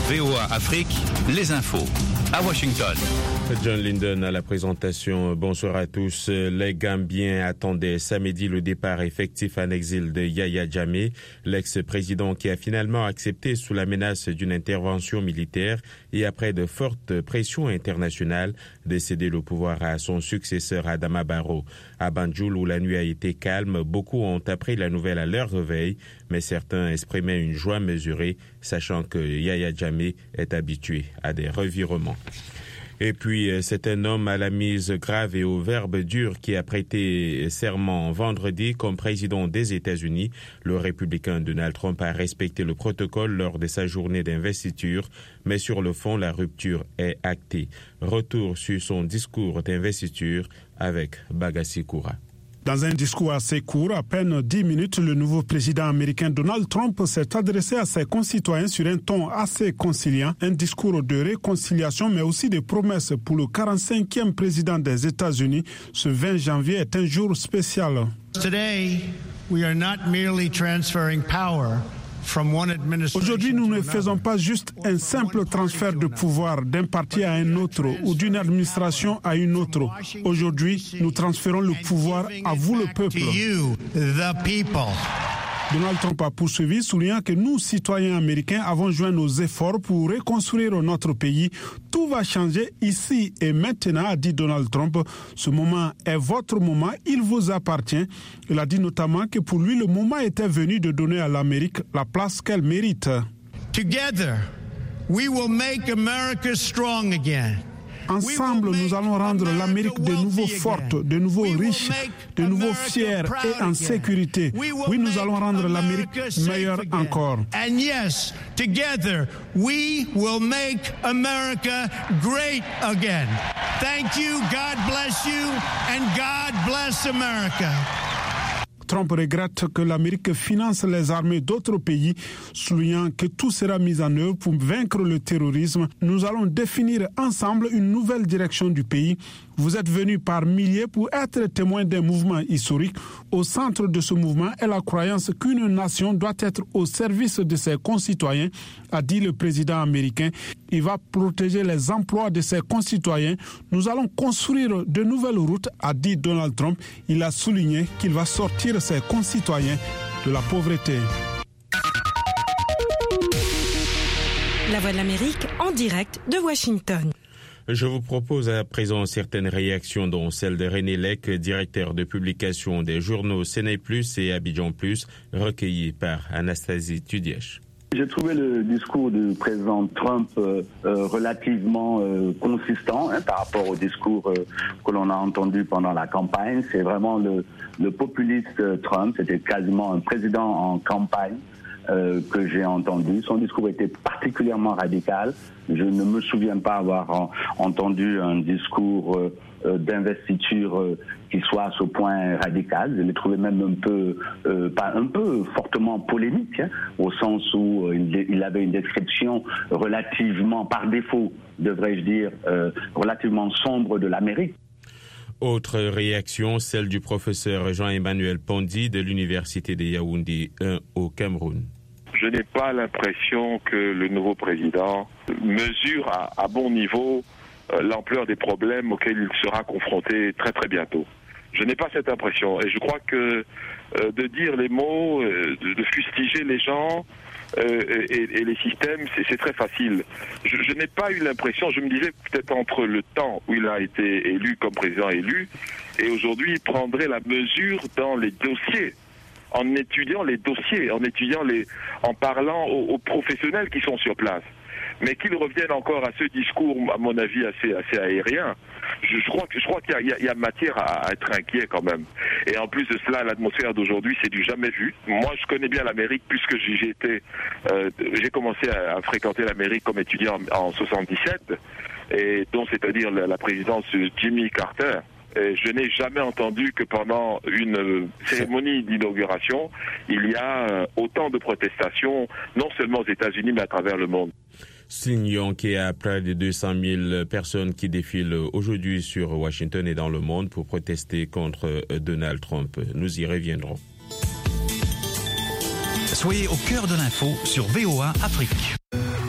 VOA Afrique, les infos. À Washington. John Linden à la présentation. Bonsoir à tous. Les Gambiens attendaient samedi le départ effectif en exil de Yahya Jammeh, l'ex-président qui a finalement accepté sous la menace d'une intervention militaire et après de fortes pressions internationales de céder le pouvoir à son successeur Adama Barrow. À Banjul, où la nuit a été calme, beaucoup ont appris la nouvelle à leur réveil, mais certains exprimaient une joie mesurée, sachant que Yahya Jammeh est habitué à des revirements. Et puis, c'est un homme à la mise grave et au verbe dur qui a prêté serment vendredi comme président des États-Unis. Le républicain Donald Trump a respecté le protocole lors de sa journée d'investiture, mais sur le fond, la rupture est actée. Retour sur son discours d'investiture avec Bagassi Koura. Dans un discours assez court, à peine 10 minutes, le nouveau président américain Donald Trump s'est adressé à ses concitoyens sur un ton assez conciliant, un discours de réconciliation mais aussi de promesses pour le 45e président des États-Unis. Ce 20 janvier est un jour spécial. Today, we are not merely transferring power. Aujourd'hui, nous ne faisons pas juste un simple transfert de pouvoir d'un parti à un autre ou d'une administration à une autre. Aujourd'hui, nous transférons le pouvoir à vous, le peuple. Donald Trump a poursuivi, soulignant que nous, citoyens américains, avons joint nos efforts pour reconstruire notre pays. Tout va changer ici et maintenant, a dit Donald Trump. Ce moment est votre moment, il vous appartient. Il a dit notamment que pour lui, le moment était venu de donner à l'Amérique la place qu'elle mérite. Together, we will make America strong again. Ensemble, nous allons rendre l'Amérique de nouveau forte, de nouveau riche, de nouveau fière et en sécurité. Oui, nous allons rendre l'Amérique meilleure encore. And yes, together, we will make America great again. Thank you, God bless you, and God bless America. Trump regrette que l'Amérique finance les armées d'autres pays, soulignant que tout sera mis en œuvre pour vaincre le terrorisme. Nous allons définir ensemble une nouvelle direction du pays. Vous êtes venus par milliers pour être témoins d'un mouvement historique. Au centre de ce mouvement est la croyance qu'une nation doit être au service de ses concitoyens, a dit le président américain. Il va protéger les emplois de ses concitoyens. Nous allons construire de nouvelles routes, a dit Donald Trump. Il a souligné qu'il va sortir ses concitoyens de la pauvreté. La Voix de l'Amérique en direct de Washington. Je vous propose à présent certaines réactions, dont celle de René Lec, directeur de publication des journaux Séné Plus et Abidjan Plus, recueilli par Anastasie Tudièche. J'ai trouvé le discours du président Trump relativement consistant par rapport au discours que l'on a entendu pendant la campagne. C'est vraiment le populiste Trump, c'était quasiment un président en campagne que j'ai entendu. Son discours était particulièrement radical. Je ne me souviens pas avoir entendu un discours d'investiture qui soit à ce point radical. Je l'ai trouvé même un peu fortement polémique, au sens où il avait une description relativement, par défaut, devrais-je dire, relativement sombre de l'Amérique. Autre réaction, celle du professeur Jean-Emmanuel Pondy de l'Université de Yaoundé 1 au Cameroun. Je n'ai pas l'impression que le nouveau président mesure à bon niveau l'ampleur des problèmes auxquels il sera confronté très très bientôt. Je n'ai pas cette impression et je crois que de dire les mots, de fustiger les gens et les systèmes, c'est très facile. Je n'ai pas eu l'impression, je me disais peut-être entre le temps où il a été élu comme président élu et aujourd'hui il prendrait la mesure dans les dossiers, en étudiant les dossiers, en parlant aux professionnels qui sont sur place. Mais qu'il revienne encore à ce discours, à mon avis, assez aérien, je crois qu'il y a matière à être inquiet quand même. Et en plus de cela, l'atmosphère d'aujourd'hui, c'est du jamais vu. Moi, je connais bien l'Amérique puisque j'ai commencé à fréquenter l'Amérique comme étudiant en 77, et donc c'est-à-dire la présidence de Jimmy Carter. Et je n'ai jamais entendu que pendant une cérémonie d'inauguration, il y a autant de protestations, non seulement aux États-Unis, mais à travers le monde. Signons qu'il y a près de 200 000 personnes qui défilent aujourd'hui sur Washington et dans le monde pour protester contre Donald Trump. Nous y reviendrons. Soyez au cœur de l'info sur VOA Afrique.